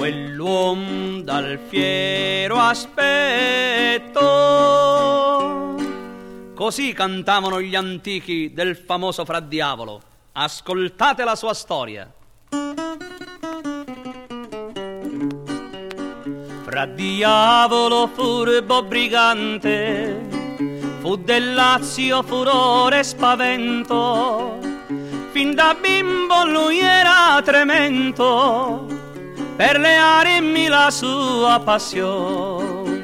quell'uom dal fiero aspetto. Così cantavano gli antichi del famoso Fra Diavolo. Ascoltate la sua storia. Fra Diavolo furbo brigante, fu del Lazio furore e spavento, fin da bimbo lui era tremendo, per le armi la sua passione.